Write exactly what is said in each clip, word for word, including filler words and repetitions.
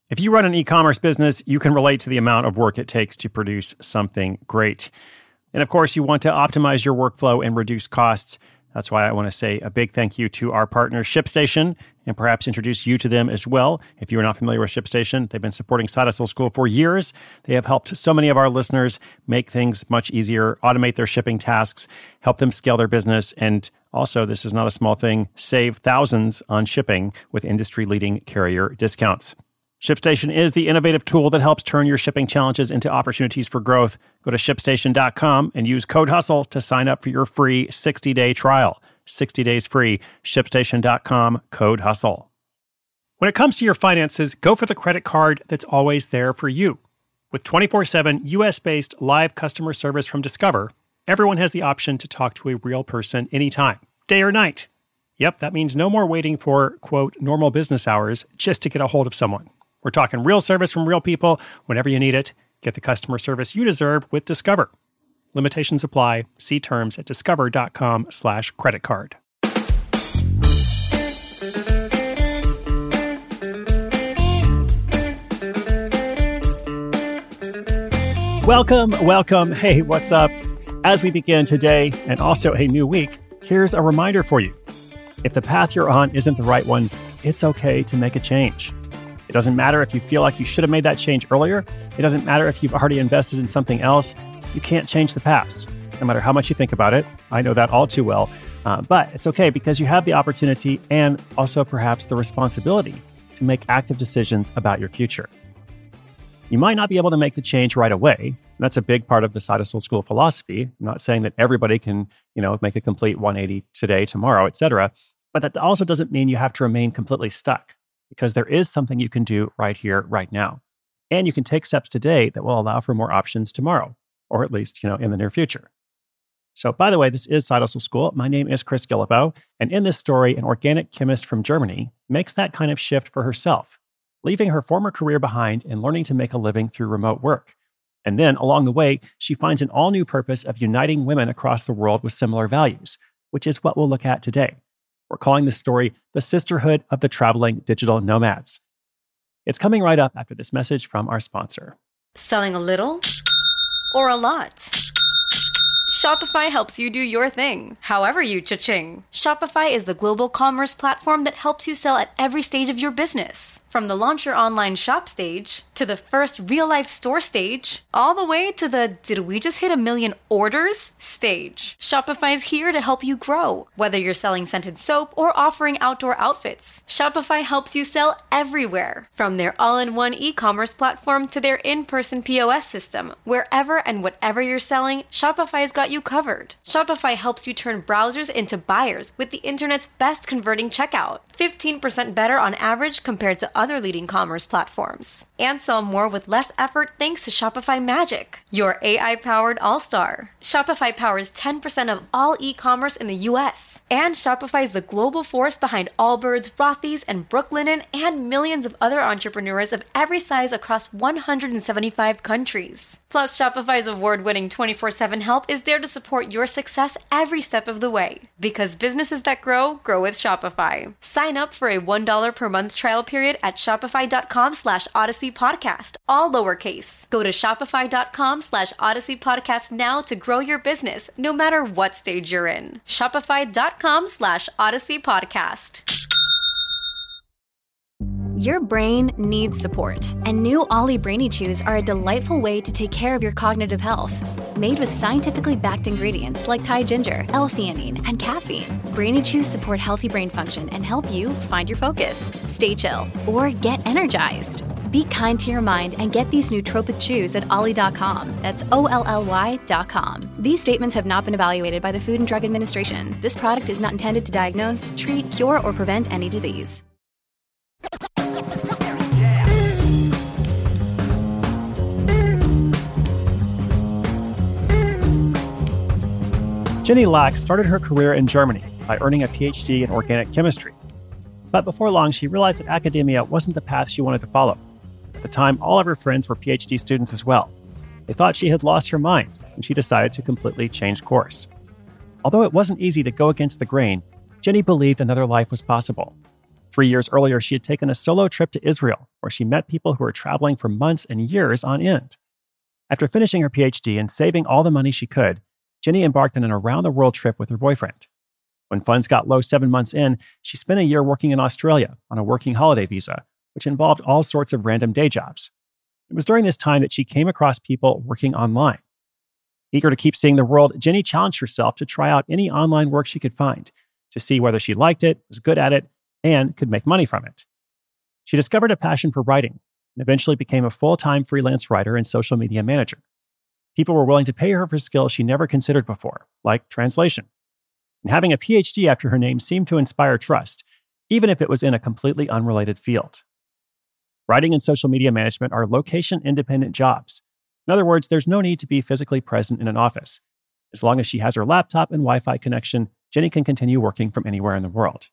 If you run an e-commerce business, you can relate to the amount of work it takes to produce something great. And of course, you want to optimize your workflow and reduce costs. That's why I want to say a big thank you to our partner, ShipStation, and perhaps introduce you to them as well. If you're not familiar with ShipStation, they've been supporting Side Hustle School for years. They have helped so many of our listeners make things much easier, automate their shipping tasks, help them scale their business, and also, this is not a small thing, save thousands on shipping with industry-leading carrier discounts. ShipStation is the innovative tool that helps turn your shipping challenges into opportunities for growth. Go to ship station dot com and use code HUSTLE to sign up for your free sixty-day trial. sixty days free. ship station dot com, code HUSTLE. When it comes to your finances, go for the credit card that's always there for you. With twenty-four seven U S-based live customer service from Discover, everyone has the option to talk to a real person anytime, day or night. Yep, that means no more waiting for, quote, normal business hours just to get a hold of someone. We're talking real service from real people whenever you need it. Get the customer service you deserve with Discover. Limitations apply. See terms at discover.com slash credit card. Welcome, welcome. Hey, what's up? As we begin today and also a new week, here's a reminder for you. If the path you're on isn't the right one, it's okay to make a change. It doesn't matter if you feel like you should have made that change earlier. It doesn't matter if you've already invested in something else. You can't change the past, no matter how much you think about it. I know that all too well. Uh, but it's okay because you have the opportunity and also perhaps the responsibility to make active decisions about your future. You might not be able to make the change right away. That's a big part of the Side Hustle School philosophy. I'm not saying that everybody can, you know, make a complete one eighty today, tomorrow, et cetera. But that also doesn't mean you have to remain completely stuck, because there is something you can do right here, right now. And you can take steps today that will allow for more options tomorrow, or at least, you know, in the near future. So, by the way, this is Side Hustle School. My name is Chris Guillebeau. And in this story, an organic chemist from Germany makes that kind of shift for herself, leaving her former career behind and learning to make a living through remote work. And then, along the way, she finds an all-new purpose of uniting women across the world with similar values, which is what we'll look at today. We're calling this story The Sisterhood of the Traveling Digital Nomads. It's coming right up after this message from our sponsor. Selling a little or a lot? Shopify helps you do your thing, however you cha-ching. Shopify is the global commerce platform that helps you sell at every stage of your business. From the launch your online shop stage, to the first real-life store stage, all the way to the did we just hit a million orders stage. Shopify is here to help you grow. Whether you're selling scented soap or offering outdoor outfits, Shopify helps you sell everywhere. From their all-in-one e-commerce platform to their in-person P O S system, wherever and whatever you're selling, Shopify's got you covered. Shopify helps you turn browsers into buyers with the internet's best converting checkout. fifteen percent better on average compared to other leading commerce platforms. And sell more with less effort thanks to Shopify Magic, your A I-powered all-star. Shopify powers ten percent of all e-commerce in the U S. And Shopify is the global force behind Allbirds, Rothy's, and Brooklinen, and millions of other entrepreneurs of every size across one hundred seventy-five countries. Plus, Shopify's award-winning twenty-four seven help is there to support your success every step of the way. Because businesses that grow, grow with Shopify. Sign up for a one dollar per month trial period at shopify.com slash Odyssey Podcast, all lowercase. Go to shopify.com slash Odyssey Podcast now to grow your business, no matter what stage you're in. Shopify.com slash Odyssey Podcast. Your brain needs support, and new Ollie Brainy Chews are a delightful way to take care of your cognitive health. Made with scientifically backed ingredients like Thai ginger, L-theanine, and caffeine, Brainy Chews support healthy brain function and help you find your focus, stay chill, or get energized. Be kind to your mind and get these nootropic chews at ollie dot com. That's O L L Y dot com. These statements have not been evaluated by the Food and Drug Administration. This product is not intended to diagnose, treat, cure, or prevent any disease. Jenny Lack started her career in Germany by earning a P H D in organic chemistry. But before long, she realized that academia wasn't the path she wanted to follow. At the time, all of her friends were P H D students as well. They thought she had lost her mind, and she decided to completely change course. Although it wasn't easy to go against the grain, Jenny believed another life was possible. Three years earlier, she had taken a solo trip to Israel, where she met people who were traveling for months and years on end. After finishing her P H D and saving all the money she could, Jenny embarked on an around-the-world trip with her boyfriend. When funds got low seven months in, she spent a year working in Australia on a working holiday visa, which involved all sorts of random day jobs. It was during this time that she came across people working online. Eager to keep seeing the world, Jenny challenged herself to try out any online work she could find to see whether she liked it, was good at it, and could make money from it. She discovered a passion for writing and eventually became a full-time freelance writer and social media manager. People were willing to pay her for skills she never considered before, like translation. And having a P H D after her name seemed to inspire trust, even if it was in a completely unrelated field. Writing and social media management are location-independent jobs. In other words, there's no need to be physically present in an office. As long as she has her laptop and Wi-Fi connection, Jenny can continue working from anywhere in the world.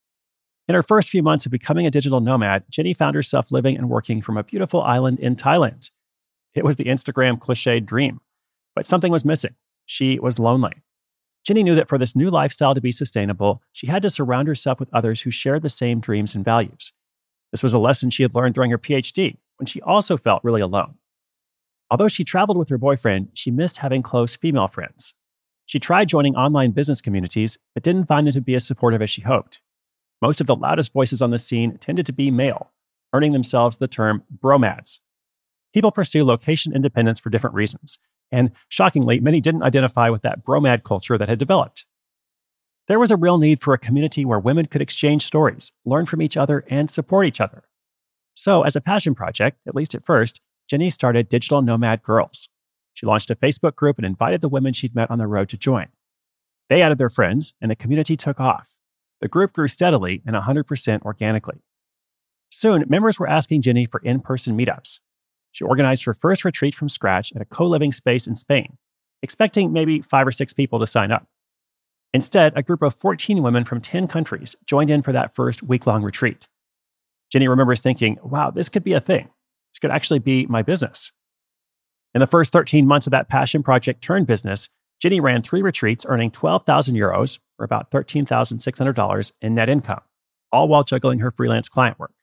In her first few months of becoming a digital nomad, Jenny found herself living and working from a beautiful island in Thailand. It was the Instagram cliched dream, but something was missing. She was lonely. Jenny knew that for this new lifestyle to be sustainable, she had to surround herself with others who shared the same dreams and values. This was a lesson she had learned during her P H D, when she also felt really alone. Although she traveled with her boyfriend, she missed having close female friends. She tried joining online business communities, but didn't find them to be as supportive as she hoped. Most of the loudest voices on the scene tended to be male, earning themselves the term bromads. People pursue location independence for different reasons, and shockingly, many didn't identify with that bromad culture that had developed. There was a real need for a community where women could exchange stories, learn from each other, and support each other. So, as a passion project, at least at first, Jenny started Digital Nomad Girls. She launched a Facebook group and invited the women she'd met on the road to join. They added their friends, and the community took off. The group grew steadily and one hundred percent organically. Soon, members were asking Jenny for in-person meetups. She organized her first retreat from scratch at a co-living space in Spain, expecting maybe five or six people to sign up. Instead, a group of fourteen women from ten countries joined in for that first week-long retreat. Jenny remembers thinking, wow, this could be a thing. This could actually be my business. In the first thirteen months of that passion project turned business, Jenny ran three retreats, earning twelve thousand euros, or about thirteen thousand six hundred dollars in net income, all while juggling her freelance client work.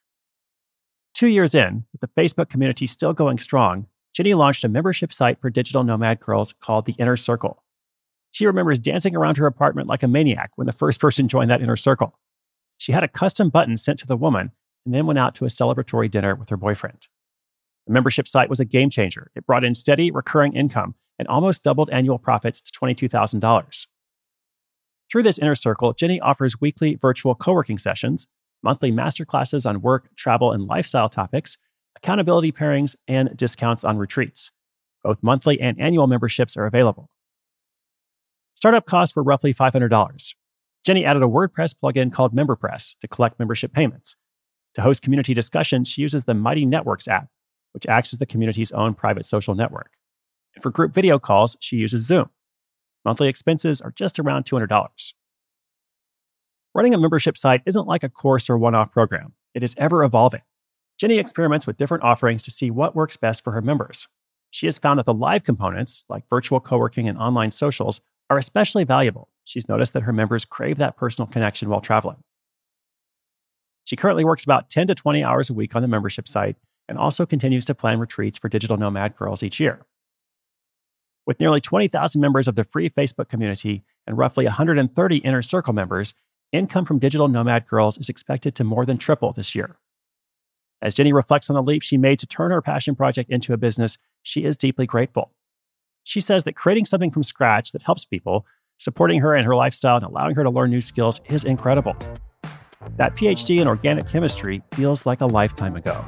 Two years in, with the Facebook community still going strong, Jenny launched a membership site for digital nomad girls called The Inner Circle. She remembers dancing around her apartment like a maniac when the first person joined that inner circle. She had a custom button sent to the woman and then went out to a celebratory dinner with her boyfriend. The membership site was a game changer. It brought in steady, recurring income and almost doubled annual profits to twenty-two thousand dollars. Through this inner circle, Jenny offers weekly virtual co-working sessions, monthly masterclasses on work, travel, and lifestyle topics, accountability pairings, and discounts on retreats. Both monthly and annual memberships are available. Startup costs were roughly five hundred dollars. Jenny added a WordPress plugin called MemberPress to collect membership payments. To host community discussions, she uses the Mighty Networks app, which acts as the community's own private social network. And for group video calls, she uses Zoom. Monthly expenses are just around two hundred dollars. Running a membership site isn't like a course or one-off program. It is ever evolving. Jenny experiments with different offerings to see what works best for her members. She has found that the live components, like virtual co-working and online socials, are especially valuable. She's noticed that her members crave that personal connection while traveling. She currently works about ten to twenty hours a week on the membership site and also continues to plan retreats for digital nomad girls each year. With nearly twenty thousand members of the free Facebook community and roughly one hundred thirty Inner Circle members, income from digital nomad girls is expected to more than triple this year. As Jenny reflects on the leap she made to turn her passion project into a business, she is deeply grateful. She says that creating something from scratch that helps people, supporting her in her lifestyle and allowing her to learn new skills is incredible. That P H D in organic chemistry feels like a lifetime ago.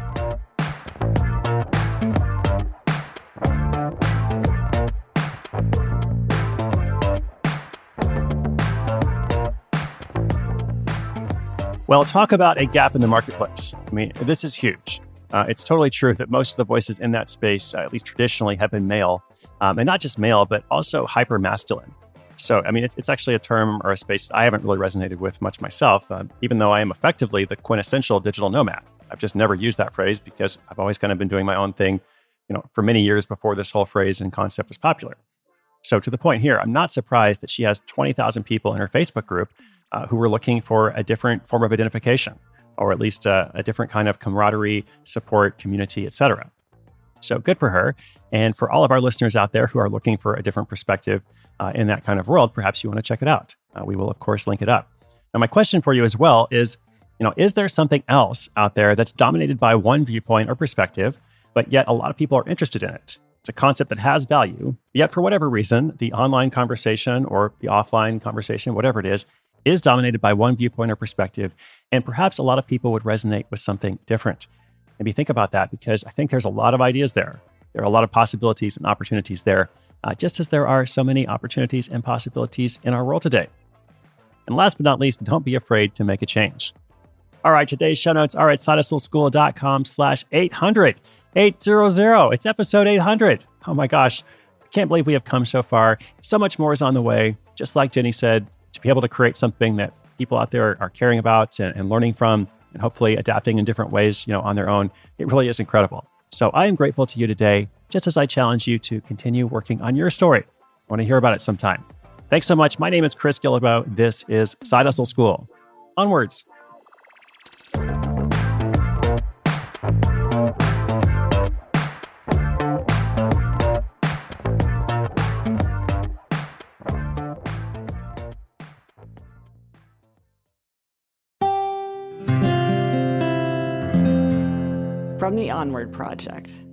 Well, talk about a gap in the marketplace. I mean, this is huge. Uh, it's totally true that most of the voices in that space, uh, at least traditionally, have been male. Um, and not just male, but also hyper-masculine. So, I mean, it's, it's actually a term or a space that I haven't really resonated with much myself, uh, even though I am effectively the quintessential digital nomad. I've just never used that phrase because I've always kind of been doing my own thing, you know, for many years before this whole phrase and concept was popular. So to the point here, I'm not surprised that she has twenty thousand people in her Facebook group uh, who were looking for a different form of identification. or at least a, a different kind of camaraderie, support, community, et cetera. So good for her. And for all of our listeners out there who are looking for a different perspective uh, in that kind of world, perhaps you want to check it out. Uh, we will, of course, link it up. Now, my question for you as well is, you know, is there something else out there that's dominated by one viewpoint or perspective, but yet a lot of people are interested in it? It's a concept that has value, yet for whatever reason, the online conversation or the offline conversation, whatever it is, is dominated by one viewpoint or perspective. And perhaps a lot of people would resonate with something different. Maybe think about that, because I think there's a lot of ideas there. There are a lot of possibilities and opportunities there, uh, just as there are so many opportunities and possibilities in our world today. And last but not least, don't be afraid to make a change. All right, today's show notes are at sidehustleschool.com slash 800, 800. It's episode eight hundred. Oh my gosh, I can't believe we have come so far. So much more is on the way. Just like Jenny said, to be able to create something that people out there are caring about and, and learning from, and hopefully adapting in different ways, you know, on their own, it really is incredible. So I am grateful to you today, just as I challenge you to continue working on your story. I want to hear about it sometime. Thanks so much. My name is Chris Guillebeau. This is Side Hustle School. Onwards. From the Onward Project.